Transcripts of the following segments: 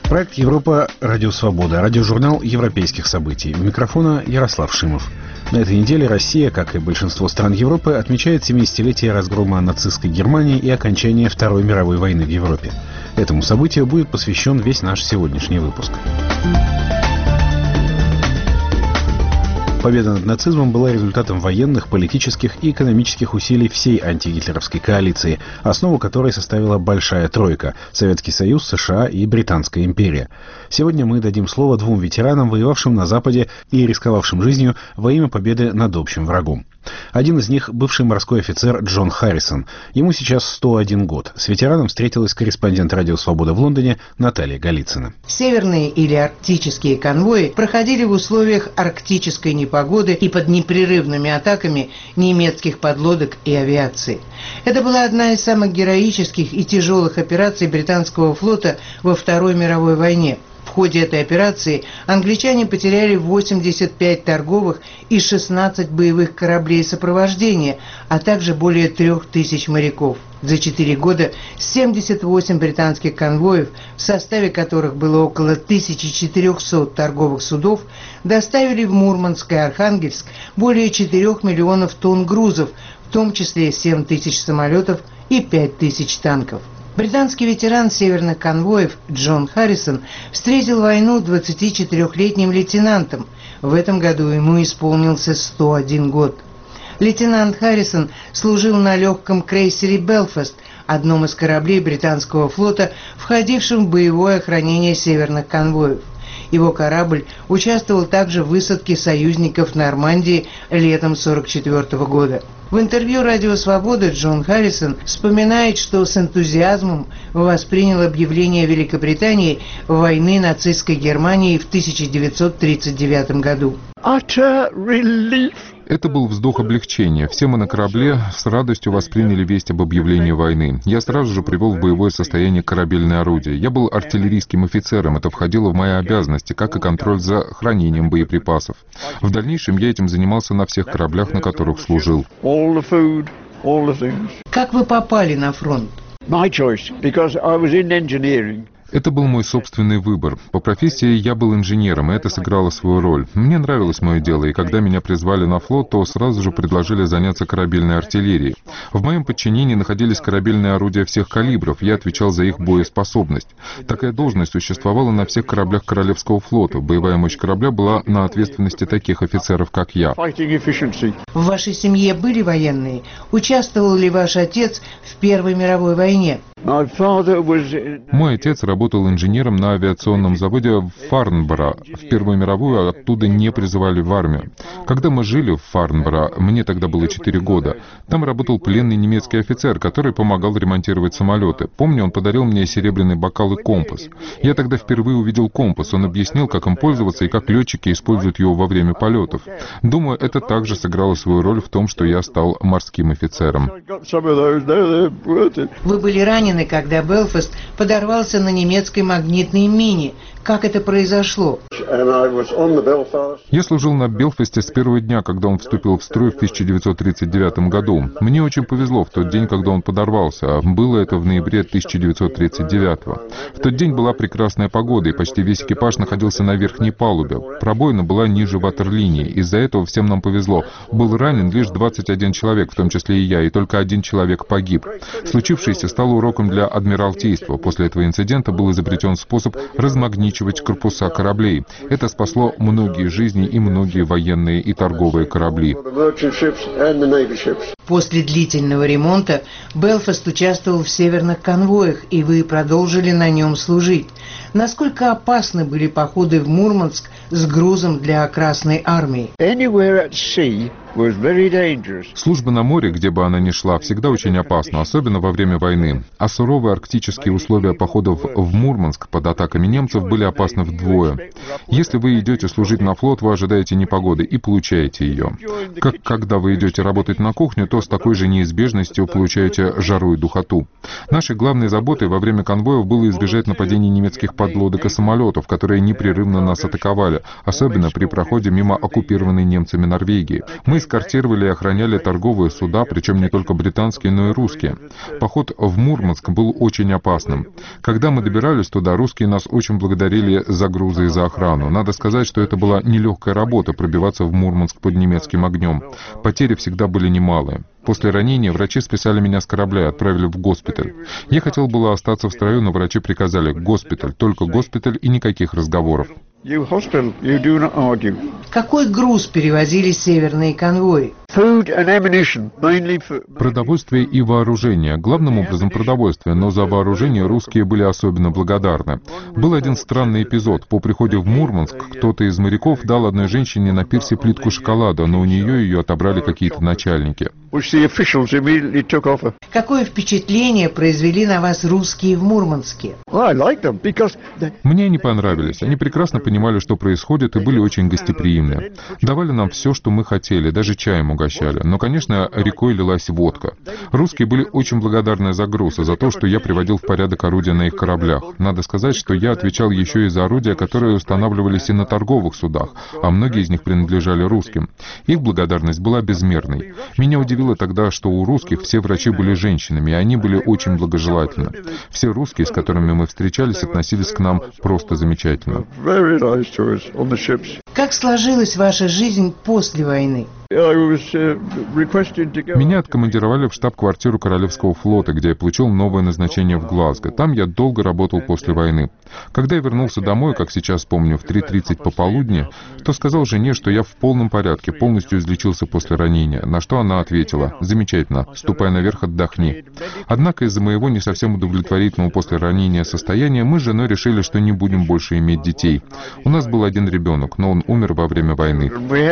Проект «Европа. Радио Свобода». Радиожурнал европейских событий. У микрофона Ярослав Шимов. На этой неделе Россия, как и большинство стран Европы, отмечает 70-летие разгрома нацистской Германии и окончания Второй мировой войны в Европе. Этому событию будет посвящен весь наш сегодняшний выпуск. Победа над нацизмом была результатом военных, политических и экономических усилий всей антигитлеровской коалиции, основу которой составила Большая Тройка – Советский Союз, США и Британская империя. Сегодня мы дадим слово двум ветеранам, воевавшим на Западе и рисковавшим жизнью во имя победы над общим врагом. Один из них – бывший морской офицер Джон Харрисон. Ему сейчас 101 год. С ветераном встретилась корреспондент «Радио Свобода» в Лондоне Наталья Голицына. Северные или арктические конвои проходили в условиях арктической непогоды и под непрерывными атаками немецких подлодок и авиации. Это была одна из самых героических и тяжелых операций британского флота во Второй мировой войне. В ходе этой операции англичане потеряли 85 торговых и 16 боевых кораблей сопровождения, а также более 3000 моряков. За 4 года 78 британских конвоев, в составе которых было около 1400 торговых судов, доставили в Мурманск и Архангельск более 4 миллионов тонн грузов, в том числе 7000 самолетов и 5000 танков. Британский ветеран северных конвоев Джон Харрисон встретил войну 24-летним лейтенантом. В этом году ему исполнился 101 год. Лейтенант Харрисон служил на легком крейсере «Белфаст», одном из кораблей британского флота, входившем в боевое охранение северных конвоев. Его корабль участвовал также в высадке союзников в Нормандии летом 1944 года. В интервью «Радио Свобода» Джон Харрисон вспоминает, что с энтузиазмом воспринял объявление Великобритании войны нацистской Германии в 1939 году. Это был вздох облегчения. Все мы на корабле с радостью восприняли весть об объявлении войны. Я сразу же привел в боевое состояние корабельное орудие. Я был артиллерийским офицером. Это входило в мои обязанности, как и контроль за хранением боеприпасов. В дальнейшем я этим занимался на всех кораблях, на которых служил. Как вы попали на фронт? Это был мой собственный выбор. По профессии я был инженером, и это сыграло свою роль. Мне нравилось мое дело, и когда меня призвали на флот, то сразу же предложили заняться корабельной артиллерией. В моем подчинении находились корабельные орудия всех калибров, я отвечал за их боеспособность. Такая должность существовала на всех кораблях Королевского флота. Боевая мощь корабля была на ответственности таких офицеров, как я. В вашей семье были военные? Участвовал ли ваш отец в Первой мировой войне? Мой отец работал инженером на авиационном заводе в Фарнборо. В Первую мировую оттуда не призывали в армию. Когда мы жили в Фарнборо, мне тогда было 4 года, там работал пленный немецкий офицер, который помогал ремонтировать самолеты. Помню, он подарил мне серебряный бокал и компас. Я тогда впервые увидел компас. Он объяснил, как им пользоваться и как летчики используют его во время полетов. Думаю, это также сыграло свою роль в том, что я стал морским офицером. Вы были ранены, когда Белфаст подорвался на немецкой магнитной мине. Как это произошло? Я служил на Белфасте с первого дня, когда он вступил в строй в 1939 году. Мне очень повезло в тот день, когда он подорвался. Было это в ноябре 1939. В тот день была прекрасная погода, и почти весь экипаж находился на верхней палубе. Пробоина была ниже ватерлинии. Из-за этого всем нам повезло. Был ранен лишь 21 человек, в том числе и я, и только 1 человек погиб. Случившееся стало уроком для адмиралтейства. После этого инцидента был изобретен способ размагничивать корпуса кораблей. Это спасло многие жизни и многие военные и торговые корабли. После длительного ремонта Белфаст участвовал в северных конвоях, и вы продолжили на нем служить. Насколько опасны были походы в Мурманск с грузом для Красной армии? Служба на море, где бы она ни шла, всегда очень опасна, особенно во время войны. А суровые арктические условия походов в Мурманск под атаками немцев были опасны вдвое. Если вы идете служить на флот, вы ожидаете непогоды и получаете ее. Как когда вы идете работать на кухню, то с такой же неизбежностью получаете жару и духоту. Нашей главной заботой во время конвоев было избежать нападений немецких подлодок и самолетов, которые непрерывно нас атаковали, особенно при проходе мимо оккупированной немцами Норвегии. Мы эскортировали и охраняли торговые суда, причем не только британские, но и русские. Поход в Мурманск был очень опасным. Когда мы добирались туда, русские нас очень благодарили за грузы и за охрану. Надо сказать, что это была нелегкая работа пробиваться в Мурманск под немецким огнем. Потери всегда были немалые. После ранения врачи списали меня с корабля и отправили в госпиталь. Я хотел было остаться в строю, но врачи приказали: госпиталь, только госпиталь и никаких разговоров. Какой груз перевозили северные конвои? Продовольствие и вооружение. Главным образом продовольствие, но за вооружение русские были особенно благодарны. Был один странный эпизод. По приходе в Мурманск кто-то из моряков дал одной женщине на пирсе плитку шоколада, но у нее ее отобрали какие-то начальники. Какое впечатление произвели на вас русские в Мурманске? Мне они понравились. Они прекрасно понимали, что происходит, и были очень гостеприимны. Давали нам все, что мы хотели, даже чаем угощали. Но, конечно, рекой лилась водка. Русские были очень благодарны за груз и за то, что я приводил в порядок орудия на их кораблях. Надо сказать, что я отвечал еще и за орудия, которые устанавливались и на торговых судах, а многие из них принадлежали русским. Их благодарность была безмерной. Меня удивило тогда, что у русских все врачи были женщинами, и они были очень благожелательны. Все русские, с которыми мы встречались, относились к нам просто замечательно. Как сложилась ваша жизнь после войны? Меня откомандировали в штаб-квартиру Королевского флота, где я получил новое назначение в Глазго. Там я долго работал после войны. Когда я вернулся домой, как сейчас помню, в 3:30 пополудни, то сказал жене, что я в полном порядке, полностью излечился после ранения, на что она ответила: «Замечательно, ступай наверх, отдохни». Однако из-за моего не совсем удовлетворительного после ранения состояния мы с женой решили, что не будем больше иметь детей. У нас был один ребенок, но он умер во время войны.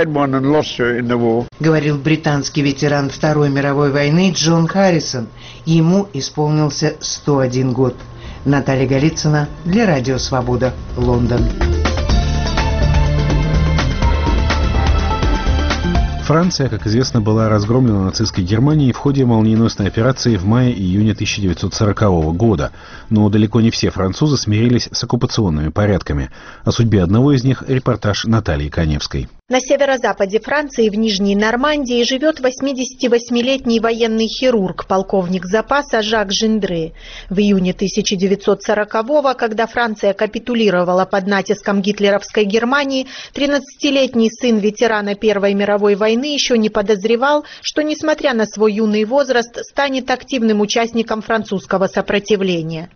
Говорил британский ветеран Второй мировой войны Джон Харрисон. Ему исполнился 101 год. Наталья Голицына для Радио Свобода, Лондон. Франция, как известно, была разгромлена нацистской Германией в ходе молниеносной операции в мае-июне 1940 года. Но далеко не все французы смирились с оккупационными порядками. О судьбе одного из них репортаж Натальи Коневской. На северо-западе Франции, в Нижней Нормандии, живет 88-летний военный хирург, полковник запаса Жак Жиндре. В июне 1940-го, когда Франция капитулировала под натиском гитлеровской Германии, 13-летний сын ветерана Первой мировой войны еще не подозревал, что, несмотря на свой юный возраст, станет активным участником французского сопротивления.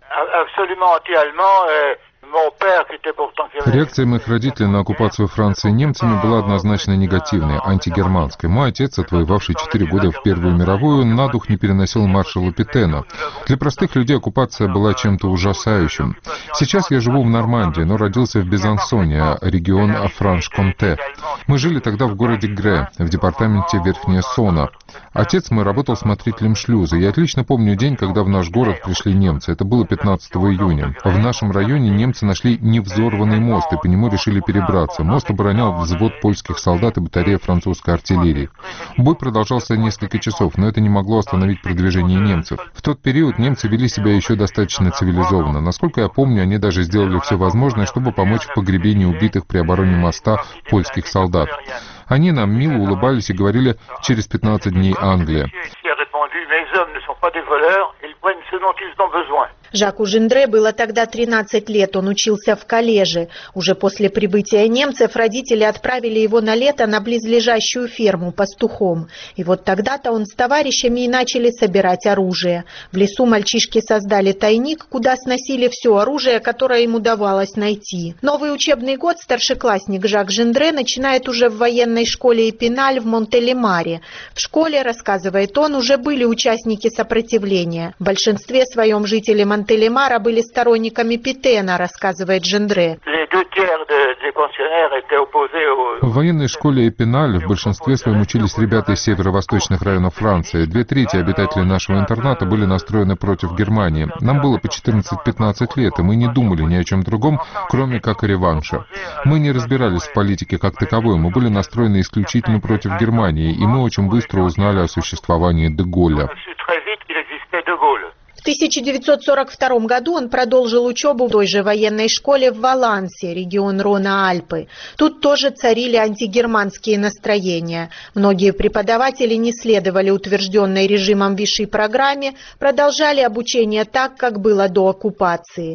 Реакция моих родителей на оккупацию Франции немцами была однозначно негативной, антигерманской. Мой отец, отвоевавший 4 года в Первую мировую, на дух не переносил маршала Петена. Для простых людей оккупация была чем-то ужасающим. Сейчас я живу в Нормандии, но родился в Безансоне, регион Франш-Комте. Мы жили тогда в городе Гре, в департаменте Верхняя Сона. Отец мой работал смотрителем шлюза. Я отлично помню день, когда в наш город пришли немцы. Это было 15 июня. В нашем районе немцы нашли невзорванный мост и по нему решили перебраться. Мост оборонял взвод польских солдат и батарея французской артиллерии. Бой продолжался несколько часов, но это не могло остановить продвижение немцев. В тот период немцы вели себя еще достаточно цивилизованно. Насколько я помню, они даже сделали все возможное, чтобы помочь в погребении убитых при обороне моста польских солдат. Они нам мило улыбались и говорили: «Через 15 дней Англия». Жаку Жиндре было тогда 13 лет, он учился в коллеже. Уже после прибытия немцев родители отправили его на лето на близлежащую ферму пастухом. И вот тогда-то он с товарищами и начали собирать оружие. В лесу мальчишки создали тайник, куда сносили все оружие, которое им удавалось найти. Новый учебный год старшеклассник Жак Жиндре начинает уже в военной школе Эпиналь в Монтелемаре. В школе, рассказывает он, уже были участники сопротивления. В большинстве своем жители Монтелемара были сторонниками Петена, рассказывает Жиндре. В военной школе Эпиналь в большинстве своем учились ребята из северо-восточных районов Франции. 2/3 обитателей нашего интерната были настроены против Германии. Нам было по 14-15 лет, и мы не думали ни о чем другом, кроме как о реванше. Мы не разбирались в политике как таковой, мы были настроены исключительно против Германии, и мы очень быстро узнали о существовании де Голля. В 1942 году он продолжил учебу в той же военной школе в Валансе, регион Рона-Альпы. Тут тоже царили антигерманские настроения. Многие преподаватели не следовали утвержденной режимом Виши программе, продолжали обучение так, как было до оккупации.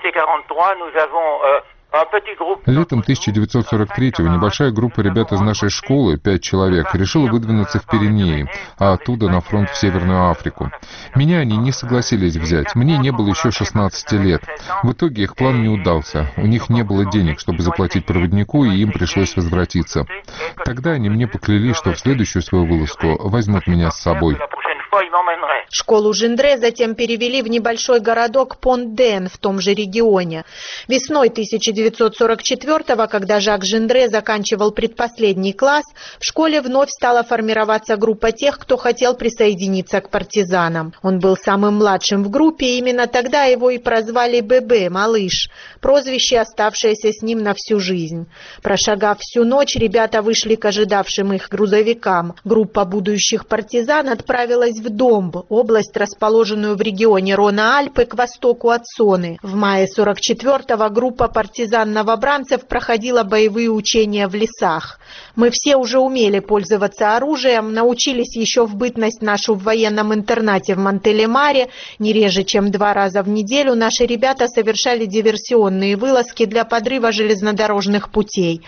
Летом 1943-го небольшая группа ребят из нашей школы, 5 человек, решила выдвинуться в Пиренеи, а оттуда на фронт в Северную Африку. Меня они не согласились взять, мне не было еще 16 лет. В итоге их план не удался, у них не было денег, чтобы заплатить проводнику, и им пришлось возвратиться. Тогда они мне поклялись, что в следующую свою вылазку возьмут меня с собой. Школу Жиндре затем перевели в небольшой городок Понт-Ден в том же регионе. Весной 1944-го, когда Жак Жиндре заканчивал предпоследний класс, в школе вновь стала формироваться группа тех, кто хотел присоединиться к партизанам. Он был самым младшим в группе, и именно тогда его и прозвали ББ, малыш, прозвище, оставшееся с ним на всю жизнь. Прошагав всю ночь, ребята вышли к ожидавшим их грузовикам. Группа будущих партизан отправилась в Домб, область, расположенную в регионе Рона-Альпы к востоку от Соны. В мае 1944-го группа партизан-новобранцев проходила боевые учения в лесах. Мы все уже умели пользоваться оружием, научились еще в бытность нашу в военном интернате в Монтелемаре. Не реже, чем 2 раза в неделю наши ребята совершали диверсионные вылазки для подрыва железнодорожных путей.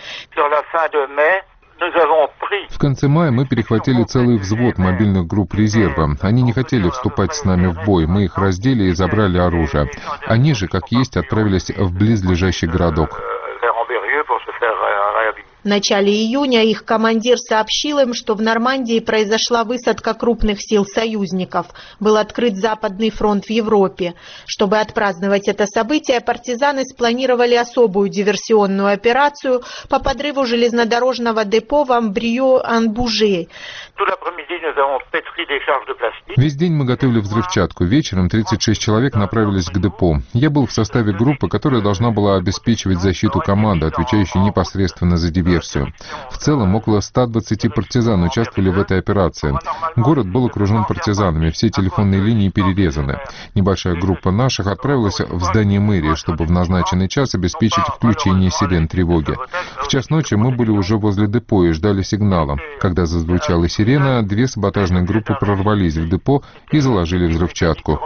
В конце мая мы перехватили целый взвод мобильных групп резерва. Они не хотели вступать с нами в бой. Мы их раздели и забрали оружие. Они же, как есть, отправились в близлежащий городок. В начале июня их командир сообщил им, что в Нормандии произошла высадка крупных сил союзников. Был открыт Западный фронт в Европе. Чтобы отпраздновать это событие, партизаны спланировали особую диверсионную операцию по подрыву железнодорожного депо в Амбриё-ан-Буже. Весь день мы готовили взрывчатку. Вечером 36 человек направились к депо. Я был в составе группы, которая должна была обеспечивать защиту команды, отвечающей непосредственно за диверсию. В целом, около 120 партизан участвовали в этой операции. Город был окружен партизанами, все телефонные линии перерезаны. Небольшая группа наших отправилась в здание мэрии, чтобы в назначенный час обеспечить включение сирен тревоги. В час ночи мы были уже возле депо и ждали сигнала. Когда зазвучала сирена, 2 саботажные группы прорвались в депо и заложили взрывчатку.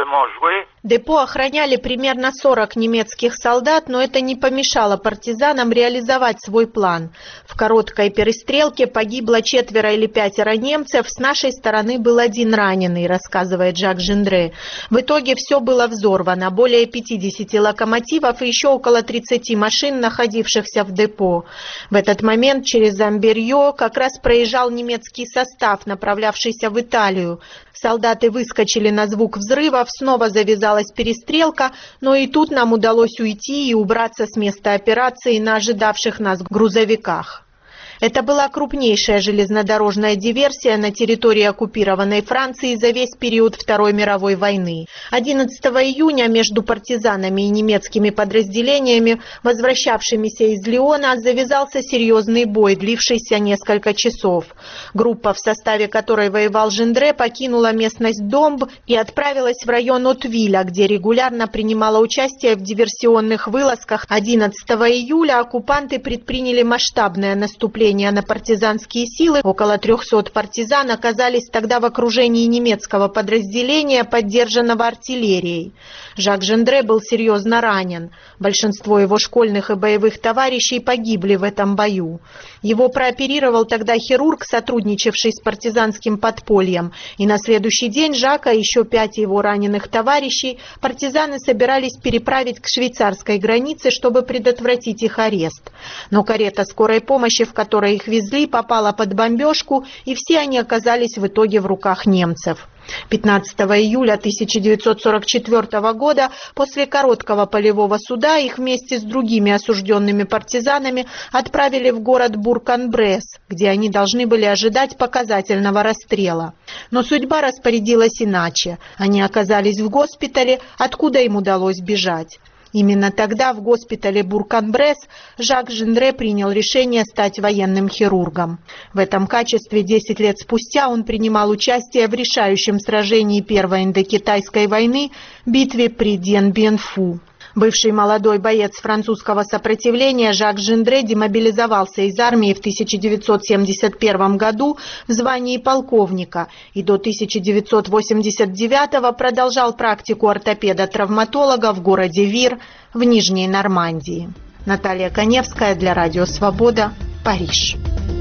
Депо охраняли примерно 40 немецких солдат, но это не помешало партизанам реализовать свой план. В короткой перестрелке погибло 4 или 5 немцев, с нашей стороны был 1 раненый, рассказывает Жак Жиндре. В итоге все было взорвано, более 50 локомотивов и еще около 30 машин, находившихся в депо. В этот момент через Амберьё как раз проезжал немецкий состав, направлявшийся в Италию. Солдаты выскочили на звук взрывов, снова завязалась перестрелка, но и тут нам удалось уйти и убраться с места операции на ожидавших нас грузовиках. Это была крупнейшая железнодорожная диверсия на территории оккупированной Франции за весь период Второй мировой войны. 11 июня между партизанами и немецкими подразделениями, возвращавшимися из Лиона, завязался серьезный бой, длившийся несколько часов. Группа, в составе которой воевал Жиндре, покинула местность Домб и отправилась в район Отвиля, где регулярно принимала участие в диверсионных вылазках. 11 июля оккупанты предприняли масштабное наступление на партизанские силы. Около 300 партизан оказались тогда в окружении немецкого подразделения, поддержанного артиллерией. Жак Жиндре был серьезно ранен. Большинство его школьных и боевых товарищей погибли в этом бою. Его прооперировал тогда хирург, сотрудничавший с партизанским подпольем. И на следующий день Жака и еще 5 его раненых товарищей партизаны собирались переправить к швейцарской границе, чтобы предотвратить их арест. Но карета скорой помощи, в которой их везли, попала под бомбежку, и все они оказались в итоге в руках немцев. 15 июля 1944 года после короткого полевого суда их вместе с другими осужденными партизанами отправили в город Бург-ан-Бресс, где они должны были ожидать показательного расстрела. Но судьба распорядилась иначе. Они оказались в госпитале, откуда им удалось бежать. Именно тогда в госпитале Бург-ан-Бресс Жак Жендре принял решение стать военным хирургом. В этом качестве 10 лет спустя он принимал участие в решающем сражении Первой индокитайской войны, битве при Дien-Bien-Phu. Бывший молодой боец французского сопротивления Жак Жендре демобилизовался из армии в 1971 году в звании полковника и до 1989 продолжал практику ортопеда-травматолога в городе Вир в Нижней Нормандии. Наталья Коневская для Радио Свобода, Париж.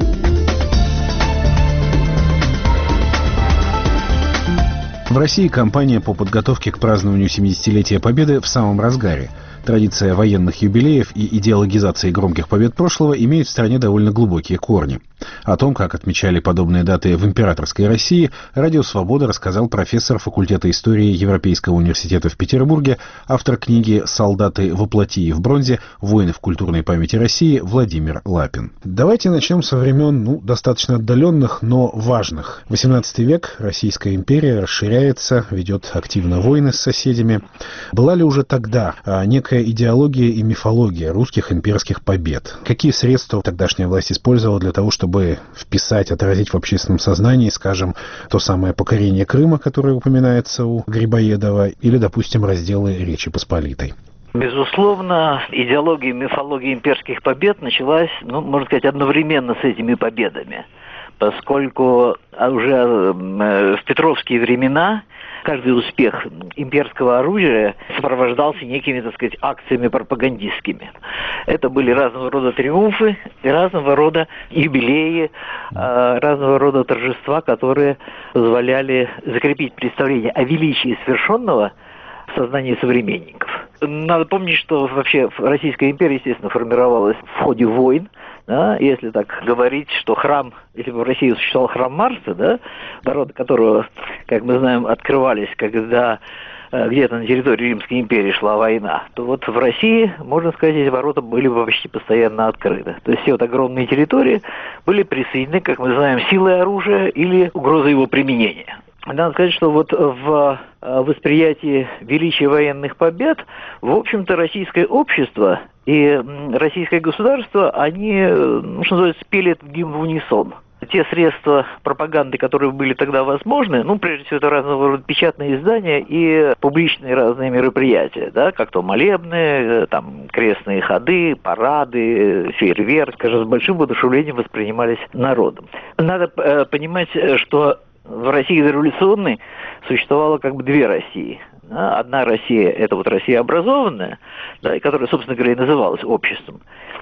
В России кампания по подготовке к празднованию 70-летия Победы в самом разгаре. Традиция военных юбилеев и идеологизации громких побед прошлого имеют в стране довольно глубокие корни. О том, как отмечали подобные даты в императорской России, Радио Свобода рассказал профессор факультета истории Европейского университета в Петербурге, автор книги «Солдаты во плоти и в бронзе. Войны в культурной памяти России» Владимир Лапин. Давайте начнем со времен, достаточно отдаленных, но важных. 18 век, Российская империя расширяется, ведет активно войны с соседями. Была ли уже тогда некая идеология и мифология русских имперских побед? Какие средства тогдашняя власть использовала для того, чтобы вписать, отразить в общественном сознании, скажем, то самое покорение Крыма, которое упоминается у Грибоедова, или, допустим, разделы Речи Посполитой? Безусловно, идеология, мифология имперских побед началась, можно сказать, одновременно с этими победами, поскольку уже в петровские времена каждый успех имперского оружия сопровождался некими, так сказать, акциями пропагандистскими. Это были разного рода триумфы и разного рода юбилеи, разного рода торжества, которые позволяли закрепить представление о величии совершенного в сознании современников. Надо помнить, что вообще Российская империя, естественно, формировалась в ходе войн. Да, если так говорить, что храм, если бы в России существовал храм Марса, да, ворота которого, как мы знаем, открывались, когда где-то на территории Римской империи шла война, то вот в России, можно сказать, эти ворота были бы почти постоянно открыты. То есть все вот огромные территории были присоединены, как мы знаем, силой оружия или угрозой его применения. Надо сказать, что вот в восприятии величия военных побед, в общем-то, российское общество и российское государство, они, что называется, пели этот гимн в унисон. Те средства пропаганды, которые были тогда возможны, прежде всего, это разного рода печатные издания и публичные разные мероприятия, да, как то молебны, там, крестные ходы, парады, фейерверк, скажем, с большим воодушевлением воспринимались народом. Надо понимать, что в России дореволюционной существовало как бы две России. Одна Россия – это вот Россия образованная, да, которая, собственно говоря, и называлась обществом.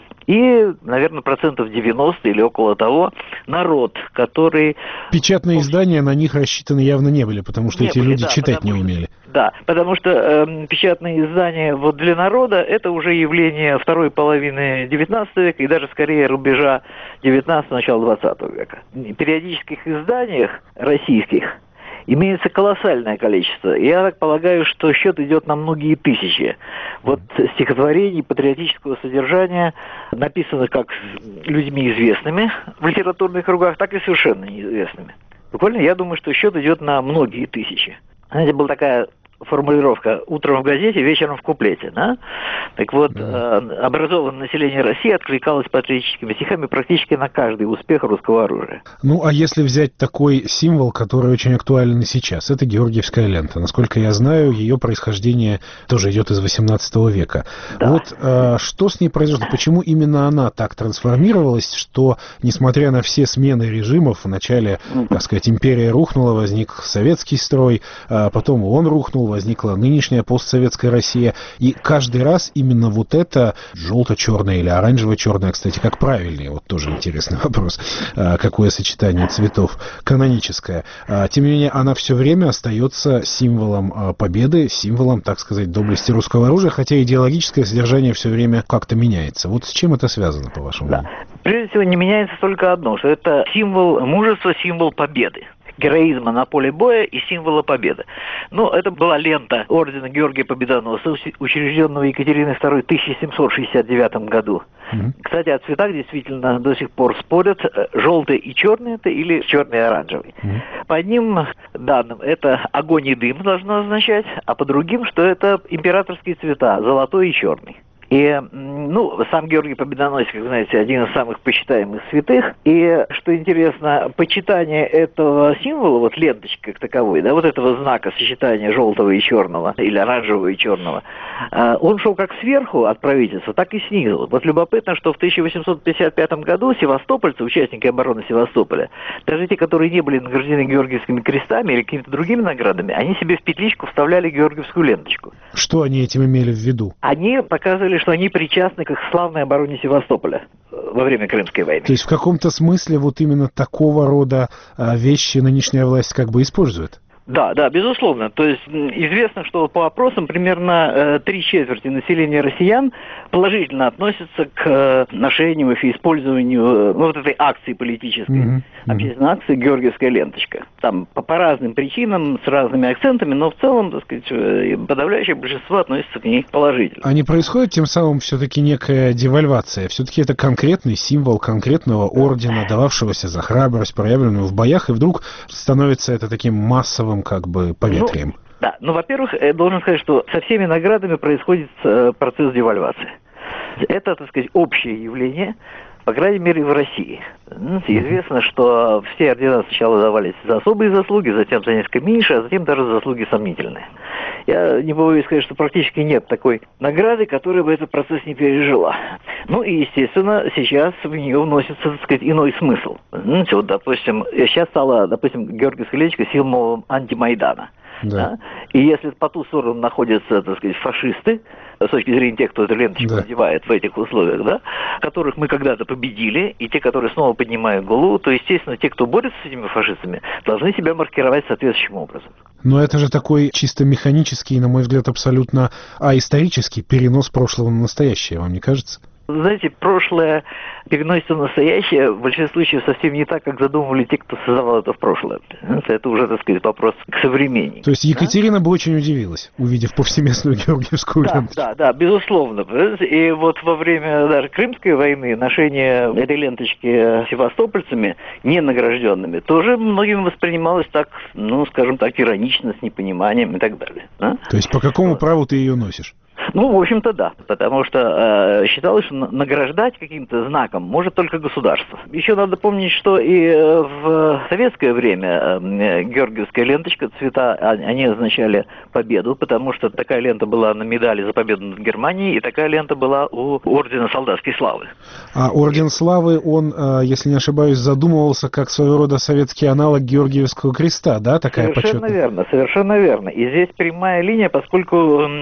И, наверное, 90% или около того народ, который... Печатные издания на них рассчитаны явно не были, потому что эти люди читать не умели. Да, потому что печатные издания вот для народа – это уже явление второй половины XIX века и даже скорее рубежа XIX – начала XX века. В периодических изданиях российских имеется колоссальное количество. Я так полагаю, что счет идет на многие тысячи. Вот стихотворений патриотического содержания, написанных как людьми известными в литературных кругах, так и совершенно неизвестными. Буквально, я думаю, что счет идет на многие тысячи. Знаете, была такая формулировка: утром в газете, вечером в куплете, да? Так вот, образованное население России откликалось патриотическими стихами практически на каждый успех русского оружия. А если взять такой символ, который очень актуален и сейчас, это Георгиевская лента. Насколько я знаю, ее происхождение тоже идет из XVIII века. Да. Вот что с ней произошло? Почему именно она так трансформировалась, что, несмотря на все смены режимов, вначале, так сказать, империя рухнула, возник советский строй, потом он рухнул, возникла нынешняя постсоветская Россия, и каждый раз именно вот это желто-черное или оранжево-черное, кстати, как правильнее, вот тоже интересный вопрос, какое сочетание цветов, каноническое. Тем не менее, она все время остается символом победы, символом, так сказать, доблести русского оружия, хотя идеологическое содержание все время как-то меняется. Вот с чем это связано, по вашему мнению? Прежде всего, не меняется только одно, что это символ мужества, символ победы. героизма на поле боя и символа победы. Ну, это была лента ордена Георгия Победоносца, учрежденного Екатериной II в 1769 году. Кстати, о цветах действительно до сих пор спорят, желтый и черный это или черный и оранжевый. По одним данным это огонь и дым должно означать, а по другим, что это императорские цвета, золотой и черный. И, сам Георгий Победоносец, как знаете, один из самых почитаемых святых. И, что интересно, почитание этого символа, вот ленточки как таковой, да, вот этого знака сочетания желтого и черного, или оранжевого и черного, он шел как сверху от правительства, так и снизу. Вот любопытно, что в 1855 году севастопольцы, участники обороны Севастополя, даже те, которые не были награждены Георгиевскими крестами или какими-то другими наградами, они себе в петличку вставляли георгиевскую ленточку. Что они этим имели в виду? Они показывали, что они причастны к славной обороне Севастополя во время Крымской войны. То есть в каком-то смысле вот именно такого рода вещи нынешняя власть как бы использует? Да, безусловно. То есть известно, что по опросам примерно 3/4 населения россиян положительно относятся к ношению и использованию вот этой акции политической, общественной акции «Георгиевская ленточка». Там по разным причинам, с разными акцентами, но в целом, так сказать, подавляющее большинство относится к ней положительно. А не происходит тем самым все-таки некая девальвация? Все-таки это конкретный символ конкретного ордена, дававшегося за храбрость, проявленную в боях, и вдруг становится это таким массовым как бы поветрием. Да, во-первых, я должен сказать, что со всеми наградами происходит процесс девальвации. Это, так сказать, общее явление, по крайней мере, в России. Известно, что все ордена сначала давались за особые заслуги, затем за несколько меньше, а затем даже за заслуги сомнительные. Я не побоюсь сказать, что практически нет такой награды, которая бы этот процесс не пережила. И, естественно, сейчас в нее вносится, так сказать, иной смысл. Вот, допустим, сейчас стала, Георгиевская ленточка символом антимайдана. Да. И если по ту сторону находятся, так сказать, фашисты, с точки зрения тех, кто эту ленточку надевает в этих условиях, да, которых мы когда-то победили, и те, которые снова поднимают голову, то, естественно, те, кто борется с этими фашистами, должны себя маркировать соответствующим образом. Но это же такой чисто механический, на мой взгляд, абсолютно исторический перенос прошлого на настоящее, вам не кажется? Знаете, прошлое переносится в настоящее в большинстве случаев совсем не так, как задумывали те, кто создавал это в прошлое. Это уже, так сказать, вопрос к современнию. То есть Екатерина бы очень удивилась, увидев повсеместную Георгиевскую ленточку. Да, безусловно. И вот во время даже Крымской войны ношение этой ленточки севастопольцами, не награжденными, тоже многими воспринималось так, скажем так, иронично, с непониманием и так далее. То есть по какому праву ты ее носишь? В общем-то, да, потому что считалось, что награждать каким-то знаком может только государство. Еще надо помнить, что и в советское время георгиевская ленточка, цвета, они означали победу, потому что такая лента была на медали за победу над Германией, и такая лента была у ордена Солдатской славы. А орден славы, он, если не ошибаюсь, задумывался как своего рода советский аналог Георгиевского креста, да, такая почетная? Совершенно верно. И здесь прямая линия, поскольку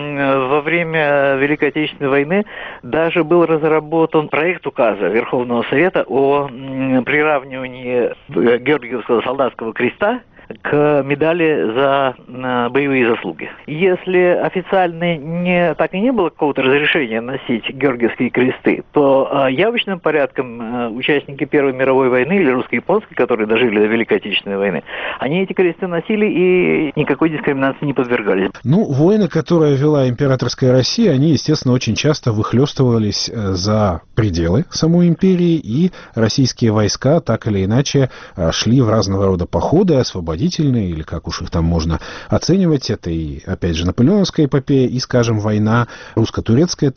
во время Великой Отечественной войны даже был разработан проект указа Верховного Совета о приравнивании Георгиевского солдатского креста к медали за боевые заслуги. Если официально так и не было какого-то разрешения носить георгиевские кресты, то явочным порядком участники Первой мировой войны или русско-японской, которые дожили до Великой Отечественной войны, они эти кресты носили и никакой дискриминации не подвергались. Войны, которые вела императорская Россия, они, естественно, очень часто выхлестывались за пределы самой империи, и российские войска так или иначе шли в разного рода походы, освободительные, или как уж их там можно оценивать. Это и, опять же, наполеоновская эпопея, и, скажем, война русско-турецкая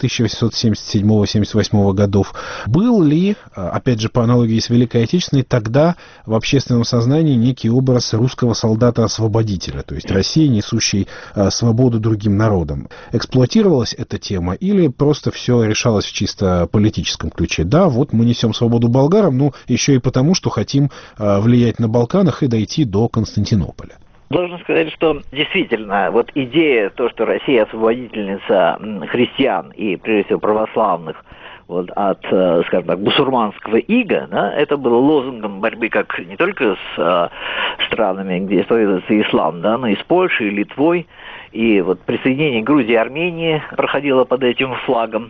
1877-78 годов. Был ли, опять же, по аналогии с Великой Отечественной, тогда в общественном сознании некий образ русского солдата-освободителя, то есть России, несущей свободу другим народам? Эксплуатировалась эта тема или просто все решалось в чисто политическом ключе? Да, вот мы несем свободу болгарам, еще и потому, что хотим влиять на Балканах и дойти до Константинополя. Должен сказать, что действительно, вот идея, то, что Россия освободительница христиан и, прежде всего, православных, от, скажем так, бусурманского ига, это было лозунгом борьбы как не только с странами, где исповедуется ислам, но и с Польшей, Литвой. И присоединение Грузии и Армении проходило под этим флагом.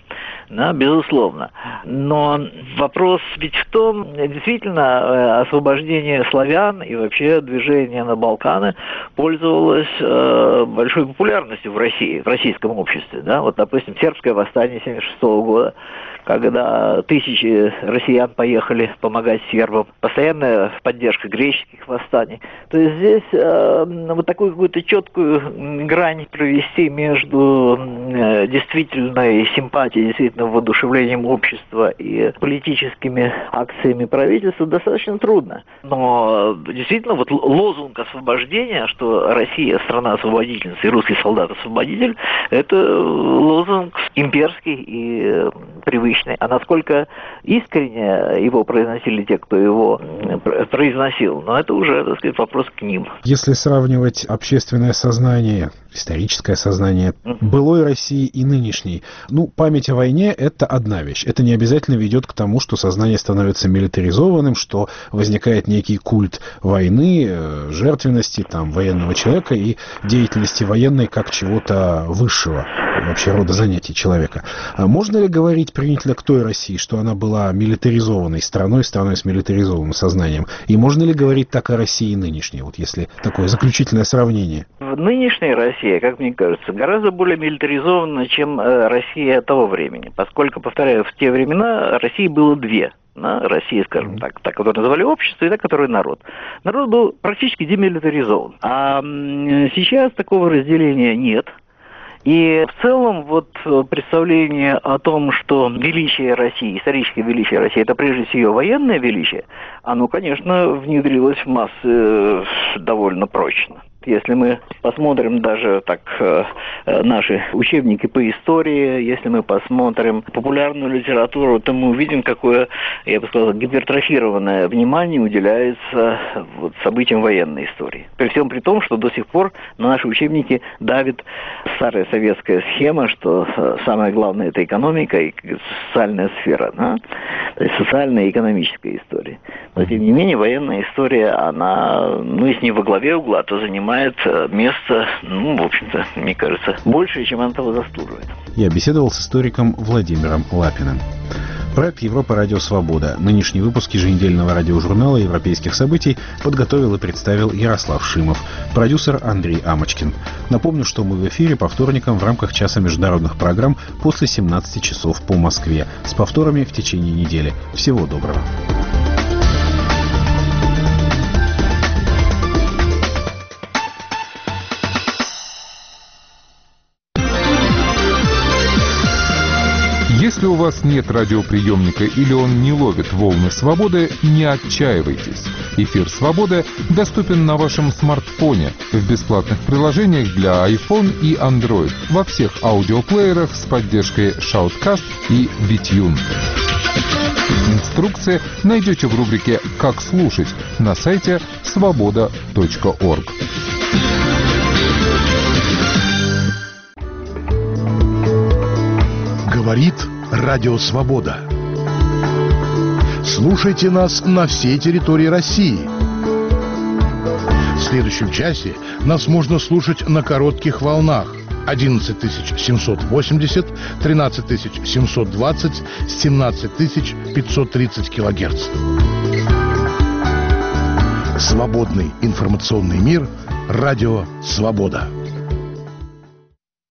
Да, безусловно. Но вопрос ведь в том, действительно, освобождение славян и вообще движение на Балканы пользовалось большой популярностью в России, в российском обществе. Да? Вот, допустим, сербское восстание 1976 года, когда тысячи россиян поехали помогать сербам, постоянная поддержка греческих восстаний. То есть здесь вот такую какую-то четкую грань провести между действительной симпатией, действительно воодушевлением общества и политическими акциями правительства достаточно трудно. Но действительно вот лозунг освобождения, что Россия страна-освободительница и русский солдат-освободитель, это лозунг имперский и привычный. А насколько искренне его произносили те, кто его произносил, но это уже, так сказать, вопрос к ним. Если сравнивать общественное сознание, историческое сознание былой России и нынешней, память о войне — это одна вещь. Это не обязательно ведет к тому, что сознание становится милитаризованным, что возникает некий культ войны, жертвенности военного человека и деятельности военной как чего-то высшего, вообще рода занятий человека. А можно ли говорить применительно к той России, что она была милитаризованной страной с милитаризованным сознанием? И можно ли говорить так о России нынешней, вот если такое заключительное сравнение? Нынешняя Россия, как мне кажется, гораздо более милитаризована, чем Россия того времени. Поскольку, повторяю, в те времена России было две. Россия, скажем так, та, которую называли общество, и та, которую народ. Народ был практически демилитаризован. А сейчас такого разделения нет. И в целом представление о том, что величие России, историческое величие России, это прежде всего военное величие, оно, конечно, внедрилось в массы довольно прочно. Если мы посмотрим даже наши учебники по истории, если мы посмотрим популярную литературу, то мы увидим, какое, я бы сказал, гипертрофированное внимание уделяется событиям военной истории. При всем при том, что до сих пор на наши учебники давит старая советская схема, что самое главное — это экономика и социальная сфера, да? То есть социальная и экономическая история. Но, тем не менее, военная история, она, если не во главе угла, то занимает место, в общем-то, мне кажется, большее, чем она того заслуживает. Я беседовал с историком Владимиром Лапиным. Проект «Европа. Радио Свобода». Нынешний выпуск еженедельного радиожурнала европейских событий подготовил и представил Ярослав Шимов, продюсер Андрей Амочкин. Напомню, что мы в эфире по вторникам в рамках часа международных программ после 17 часов по Москве, с повторами в течение недели. Всего доброго. Если у вас нет радиоприемника или он не ловит волны свободы, не отчаивайтесь. Эфир «Свобода» доступен на вашем смартфоне в бесплатных приложениях для iPhone и Android во всех аудиоплеерах с поддержкой Shoutcast и VTune. Инструкции найдете в рубрике «Как слушать» на сайте svoboda.org. Говорит Радио Свобода. Слушайте нас на всей территории России. В следующем часе нас можно слушать на коротких волнах 11780, 13720, 17530 килогерц. Свободный информационный мир. Радио Свобода.